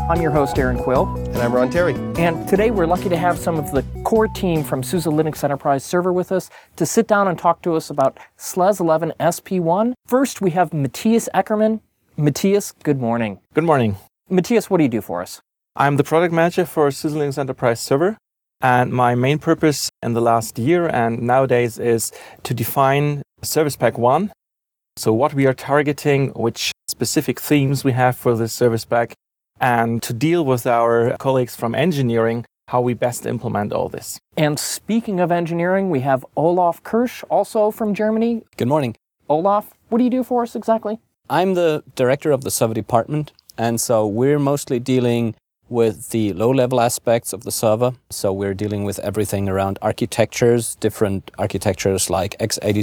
I'm your host, Aaron Quill. And I'm Ron Terry. And today we're lucky to have some of the core team from SUSE Linux Enterprise Server with us to sit down and talk to us about SLES 11 SP1. First, we have Matthias Eckermann. Matthias, good morning. Good morning. Matthias, what do you do for us? I'm the product manager for SUSE Linux Enterprise Server. And my main purpose in the last year and nowadays is to define Service Pack 1. So what we are targeting, which specific themes we have for this Service Pack, and to deal with our colleagues from engineering, how we best implement all this. And speaking of engineering, we have Olaf Kirsch, also from Germany. Good morning. Olaf, what do you do for us exactly? I'm the director of the server department, and so we're mostly dealing with the low-level aspects of the server. So we're dealing with everything around architectures, different architectures like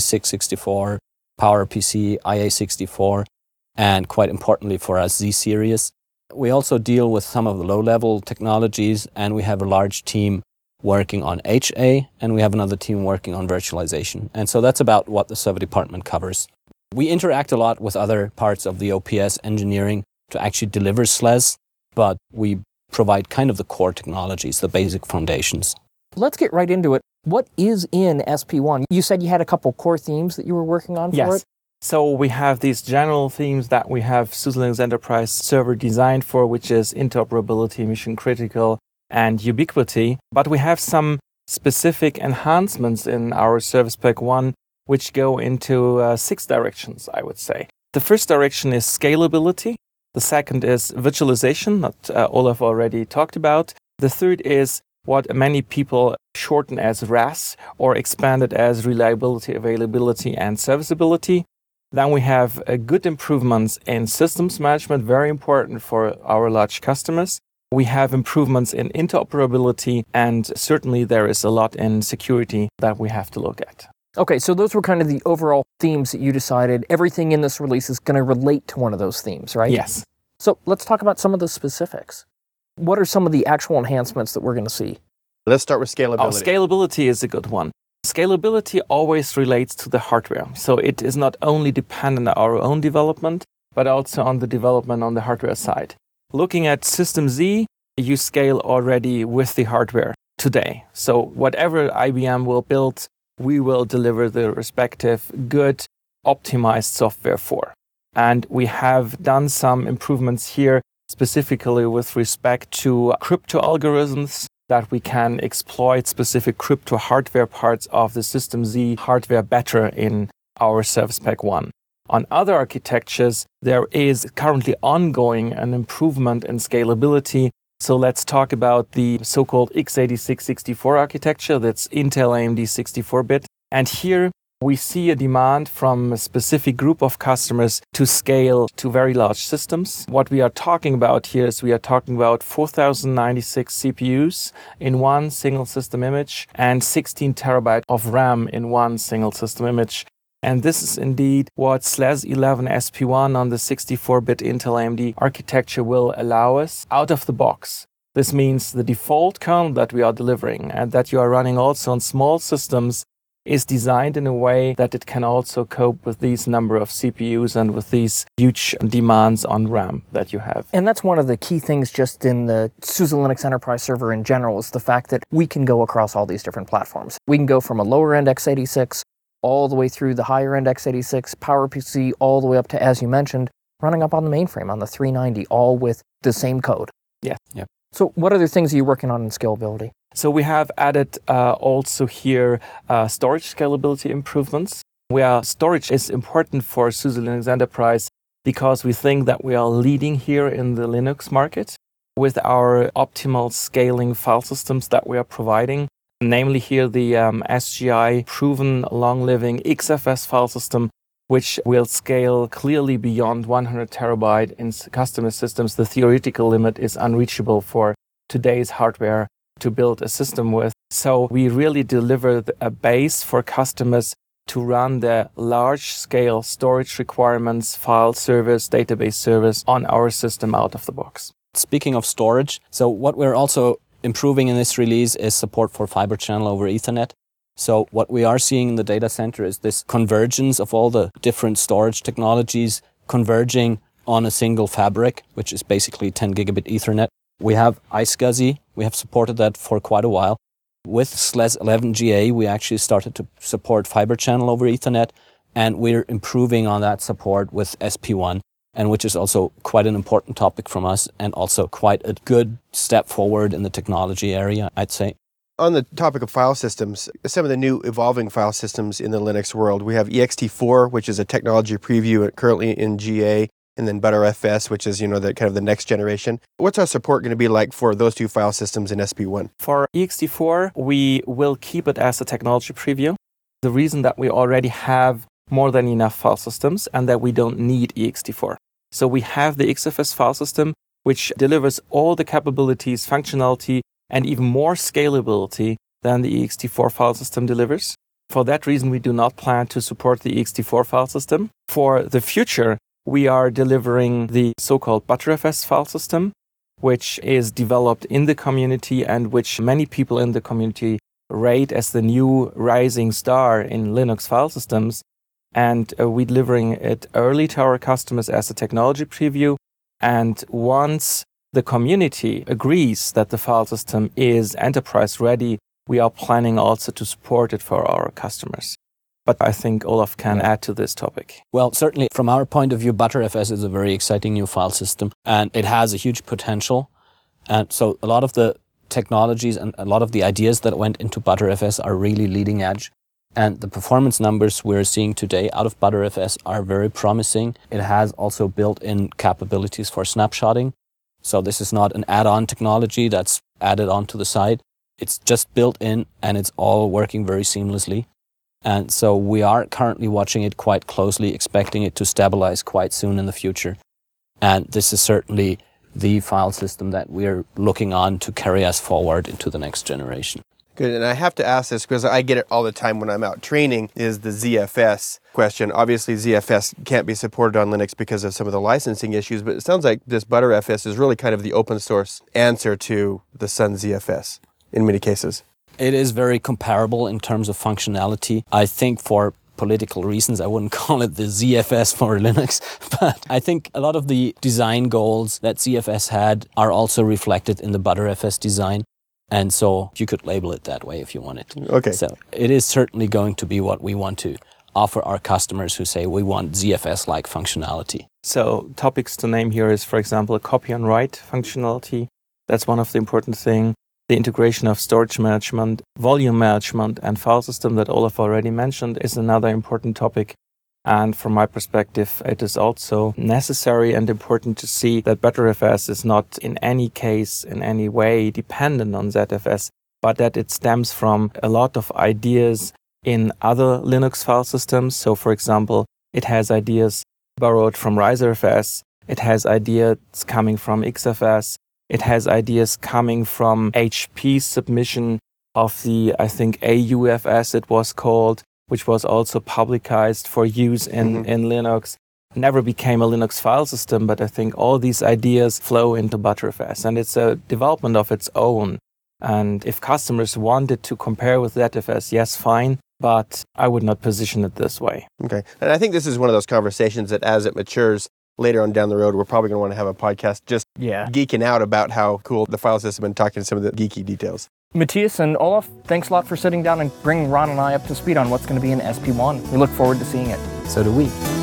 x86-64, PowerPC, IA64, and quite importantly for us, Z-Series. We also deal with some of the low-level technologies, and we have a large team working on HA, and we have another team working on virtualization. And so that's about what the server department covers. We interact a lot with other parts of the OPS engineering to actually deliver SLES, but we provide kind of the core technologies, the basic foundations. Let's get right into it. What is in SP1? You said you had a couple core themes that you were working on for it? So we have these general themes that we have SUSE Linux Enterprise Server designed for, which is interoperability, mission critical, and ubiquity. But we have some specific enhancements in our Service Pack 1, which go into 6 directions, I would say. The first direction is scalability. The second is virtualization, that Olaf already talked about. The third is what many people shorten as RAS or expanded as reliability, availability, and serviceability. Then we have good improvements in systems management, very important for our large customers. We have improvements in interoperability, and certainly there is a lot in security that we have to look at. Okay, so those were kind of the overall themes that you decided everything in this release is going to relate to one of those themes, right? Yes. So let's talk about some of the specifics. What are some of the actual enhancements that we're going to see? Let's start with scalability. Scalability is a good one. Scalability always relates to the hardware. So it is not only dependent on our own development, but also on the development on the hardware side. Looking at System Z, you scale already with the hardware today. So whatever IBM will build, we will deliver the respective good optimized software for. And we have done some improvements here, specifically with respect to crypto algorithms, that we can exploit specific crypto hardware parts of the System Z hardware better in our Service Pack 1. On other architectures, there is currently ongoing an improvement in scalability. So let's talk about the so-called x86-64 architecture, that's Intel AMD 64-bit. And here we see a demand from a specific group of customers to scale to very large systems. What we are talking about here is we are talking about 4096 CPUs in one single system image and 16 terabyte of RAM in one single system image. And this is indeed what SLES 11 SP1 on the 64-bit Intel AMD architecture will allow us out of the box. This means the default kernel that we are delivering and that you are running also on small systems is designed in a way that it can also cope with these number of CPUs and with these huge demands on RAM that you have. And that's one of the key things just in the SUSE Linux Enterprise Server in general is the fact that we can go across all these different platforms. We can go from a lower-end x86 all the way through the higher-end x86, PowerPC, all the way up to, as you mentioned, running up on the mainframe, on the 390, all with the same code. Yes. Yeah. So what other things are you working on in scalability? So we have added also here storage scalability improvements, where storage is important for SUSE Linux Enterprise because we think that we are leading here in the Linux market with our optimal scaling file systems that we are providing. Namely here the SGI proven long-living XFS file system, which will scale clearly beyond 100 terabyte in customer systems. The theoretical limit is unreachable for today's hardware to build a system with. So we really deliver a base for customers to run their large-scale storage requirements, file service, database service on our system out of the box. Speaking of storage, so what we're also improving in this release is support for Fiber Channel over Ethernet. So what we are seeing in the data center is this convergence of all the different storage technologies converging on a single fabric, which is basically 10 gigabit Ethernet. We have iSCSI. We have supported that for quite a while. With SLES 11 GA, we actually started to support fiber channel over Ethernet, and we're improving on that support with SP1, and which is also quite an important topic from us and also quite a good step forward in the technology area, I'd say. On the topic of file systems, some of the new evolving file systems in the Linux world, we have ext4, which is a technology preview currently in GA, and then Btrfs, which is, the kind of the next generation. What's our support going to be like for those two file systems in SP1? For ext4, we will keep it as a technology preview. The reason that we already have more than enough file systems and that we don't need ext4. So we have the XFS file system, which delivers all the capabilities, functionality, and even more scalability than the ext4 file system delivers. For that reason, we do not plan to support the ext4 file system. For the future, we are delivering the so-called Btrfs file system, which is developed in the community and which many people in the community rate as the new rising star in Linux file systems. And we're delivering it early to our customers as a technology preview. And once the community agrees that the file system is enterprise ready, we are planning also to support it for our customers. But I think Olaf can add to this topic. Well, certainly from our point of view, Btrfs is a very exciting new file system, and it has a huge potential. And so a lot of the technologies and a lot of the ideas that went into Btrfs are really leading edge. And the performance numbers we're seeing today out of Btrfs are very promising. It has also built-in capabilities for snapshotting. So this is not an add-on technology that's added onto the side. It's just built in and it's all working very seamlessly. And so we are currently watching it quite closely, expecting it to stabilize quite soon in the future. And this is certainly the file system that we're looking on to carry us forward into the next generation. Good, and I have to ask this because I get it all the time when I'm out training, is the ZFS question. Obviously, ZFS can't be supported on Linux because of some of the licensing issues, but it sounds like this Btrfs is really kind of the open source answer to the Sun ZFS in many cases. It is very comparable in terms of functionality. I think for political reasons, I wouldn't call it the ZFS for Linux, but I think a lot of the design goals that ZFS had are also reflected in the Btrfs design. And so you could label it that way if you wanted. Okay. So it is certainly going to be what we want to offer our customers who say we want ZFS-like functionality. So topics to name here is, for example, a copy on write functionality. That's one of the important things. The integration of storage management, volume management, and file system that Olaf already mentioned is another important topic. And from my perspective, it is also necessary and important to see that Btrfs is not in any case, in any way dependent on ZFS, but that it stems from a lot of ideas in other Linux file systems. So, for example, it has ideas borrowed from RiserFS, it has ideas coming from XFS, it has ideas coming from HP's submission of the, I think, AUFS it was called, which was also publicized for use in Linux. Never became a Linux file system, but I think all these ideas flow into Btrfs, and it's a development of its own. And if customers wanted to compare with ZFS, yes, fine, but I would not position it this way. Okay, and I think this is one of those conversations that as it matures later on down the road, we're probably going to want to have a podcast just geeking out about how cool the file system and talking some of the geeky details. Matthias and Olaf, thanks a lot for sitting down and bringing Ron and I up to speed on what's going to be in SP1. We look forward to seeing it. So do we.